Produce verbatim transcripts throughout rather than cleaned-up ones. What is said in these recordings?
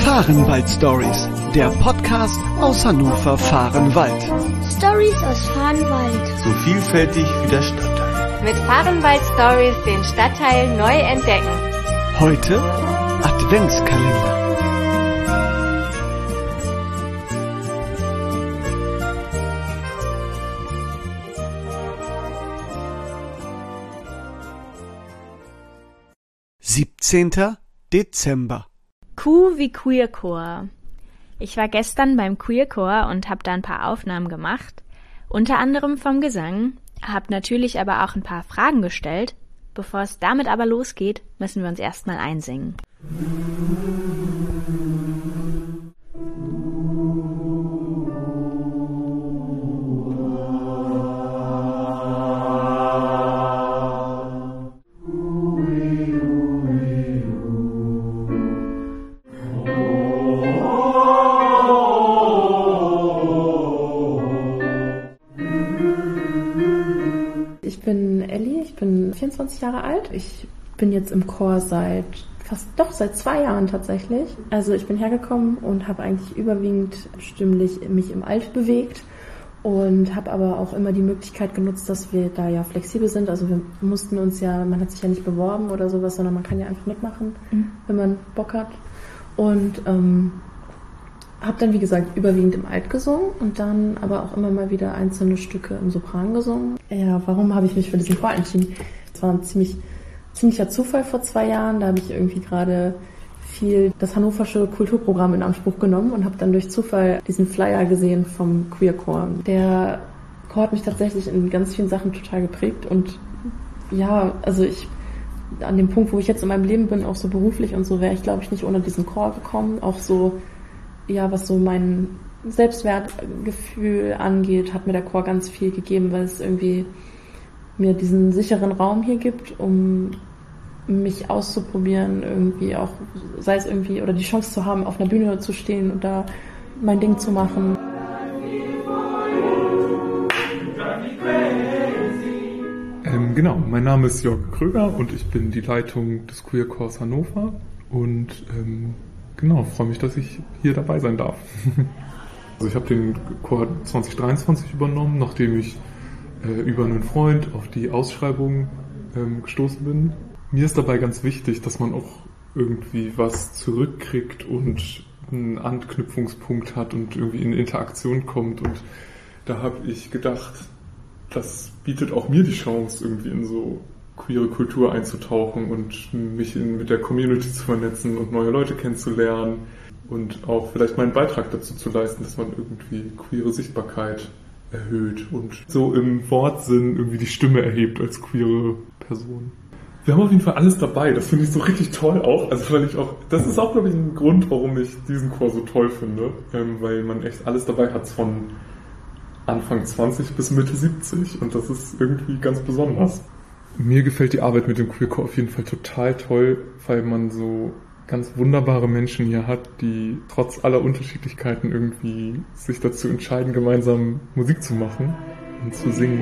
Fahrenwald-Stories, der Podcast aus Hannover-Fahrenwald. Stories aus Fahrenwald. So vielfältig wie der Stadtteil. Mit Fahrenwald-Stories den Stadtteil neu entdecken. Heute Adventskalender. siebzehnter Dezember. Q wie Queerchor. Ich war gestern beim Queerchor und habe da ein paar Aufnahmen gemacht, unter anderem vom Gesang, habe natürlich aber auch ein paar Fragen gestellt. Bevor es damit aber losgeht, müssen wir uns erstmal einsingen. Ich bin Elli, ich bin vierundzwanzig Jahre alt. Ich bin jetzt im Chor seit fast, doch seit zwei Jahren tatsächlich. Also ich bin hergekommen und habe eigentlich überwiegend stimmlich mich im Alt bewegt und habe aber auch immer die Möglichkeit genutzt, dass wir da ja flexibel sind. Also wir mussten uns ja, man hat sich ja nicht beworben oder sowas, sondern man kann ja einfach mitmachen, mhm. wenn man Bock hat. Und ähm, habe dann, wie gesagt, überwiegend im Alt gesungen und dann aber auch immer mal wieder einzelne Stücke im Sopran gesungen. Ja, warum habe ich mich für diesen Chor entschieden? Es war ein ziemlich, ziemlicher Zufall vor zwei Jahren. Da habe ich irgendwie gerade viel das hannoversche Kulturprogramm in Anspruch genommen und habe dann durch Zufall diesen Flyer gesehen vom Queerchor. Der Chor hat mich tatsächlich in ganz vielen Sachen total geprägt und ja, also ich an dem Punkt, wo ich jetzt in meinem Leben bin, auch so beruflich und so, wäre ich, glaube ich, nicht ohne diesen Chor gekommen. Auch so ja, was so mein Selbstwertgefühl angeht, hat mir der Chor ganz viel gegeben, weil es irgendwie mir diesen sicheren Raum hier gibt, um mich auszuprobieren, irgendwie auch, sei es irgendwie, oder die Chance zu haben, auf einer Bühne zu stehen und da mein Ding zu machen. Ähm, genau, mein Name ist Jörg Kröger und ich bin die Leitung des Queerchors Hannover und ähm, Genau, freue mich, dass ich hier dabei sein darf. Also ich habe den Chor zwanzig dreiundzwanzig übernommen, nachdem ich äh, über einen Freund auf die Ausschreibung ähm, gestoßen bin. Mir ist dabei ganz wichtig, dass man auch irgendwie was zurückkriegt und einen Anknüpfungspunkt hat und irgendwie in Interaktion kommt. Und da habe ich gedacht, das bietet auch mir die Chance, irgendwie in so queere Kultur einzutauchen und mich in, mit der Community zu vernetzen und neue Leute kennenzulernen und auch vielleicht meinen Beitrag dazu zu leisten, dass man irgendwie queere Sichtbarkeit erhöht und so im Wortsinn irgendwie die Stimme erhebt als queere Person. Wir haben auf jeden Fall alles dabei, das finde ich so richtig toll auch, also weil ich auch, das ist auch glaube ich ein Grund, warum ich diesen Chor so toll finde, ähm, weil man echt alles dabei hat von Anfang zwanzig bis Mitte siebzig und das ist irgendwie ganz besonders. Mir gefällt die Arbeit mit dem Queerchor auf jeden Fall total toll, weil man so ganz wunderbare Menschen hier hat, die trotz aller Unterschiedlichkeiten irgendwie sich dazu entscheiden, gemeinsam Musik zu machen und zu singen.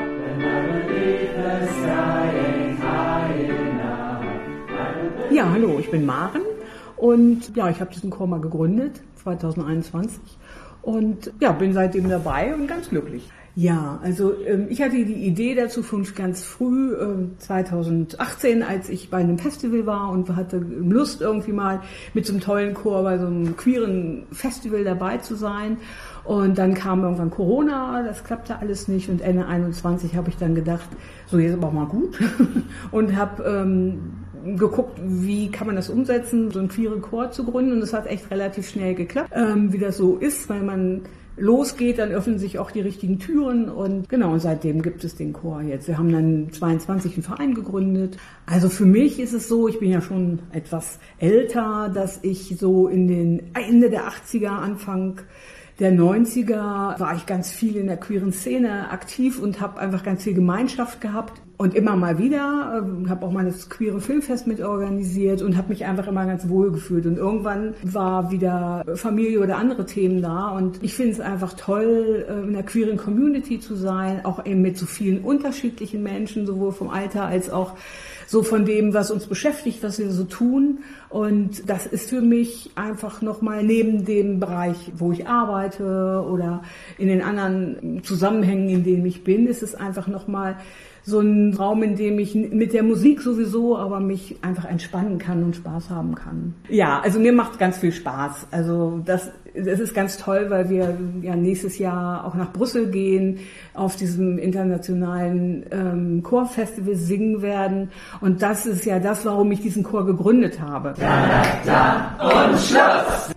Ja, hallo, ich bin Maren und ja, ich habe diesen Chor mal gegründet, zwanzig einundzwanzig und ja, bin seitdem dabei und ganz glücklich. Ja, also ähm, ich hatte die Idee dazu schon ganz früh, ähm, zwanzig achtzehn, als ich bei einem Festival war und hatte Lust irgendwie mal mit so einem tollen Chor bei so einem queeren Festival dabei zu sein. Und dann kam irgendwann Corona, das klappte alles nicht und Ende einundzwanzig habe ich dann gedacht, so jetzt aber auch mal gut und habe ähm, geguckt, wie kann man das umsetzen, so einen queeren Chor zu gründen und das hat echt relativ schnell geklappt, ähm, wie das so ist, weil man losgeht, dann öffnen sich auch die richtigen Türen und genau, und seitdem gibt es den Chor jetzt. Wir haben dann zweiundzwanzig einen Verein gegründet. Also für mich ist es so, ich bin ja schon etwas älter, dass ich so in den Ende der achtziger, Anfang der neunziger war ich ganz viel in der queeren Szene aktiv und habe einfach ganz viel Gemeinschaft gehabt. Und immer mal wieder, äh, habe auch mal das queere Filmfest mit organisiert und habe mich einfach immer ganz wohl gefühlt. Und irgendwann war wieder Familie oder andere Themen da. Und ich finde es einfach toll, äh, in der queeren Community zu sein, auch eben mit so vielen unterschiedlichen Menschen, sowohl vom Alter als auch so von dem, was uns beschäftigt, was wir so tun. Und das ist für mich einfach nochmal neben dem Bereich, wo ich arbeite oder in den anderen Zusammenhängen, in denen ich bin, ist es einfach nochmal so ein Raum, in dem ich mit der Musik sowieso, aber mich einfach entspannen kann und Spaß haben kann. Ja, also mir macht ganz viel Spaß. Also das, das ist ganz toll, weil wir ja nächstes Jahr auch nach Brüssel gehen, auf diesem internationalen ähm, Chorfestival singen werden. Und das ist ja das, warum ich diesen Chor gegründet habe. Da, da, da und Schluss!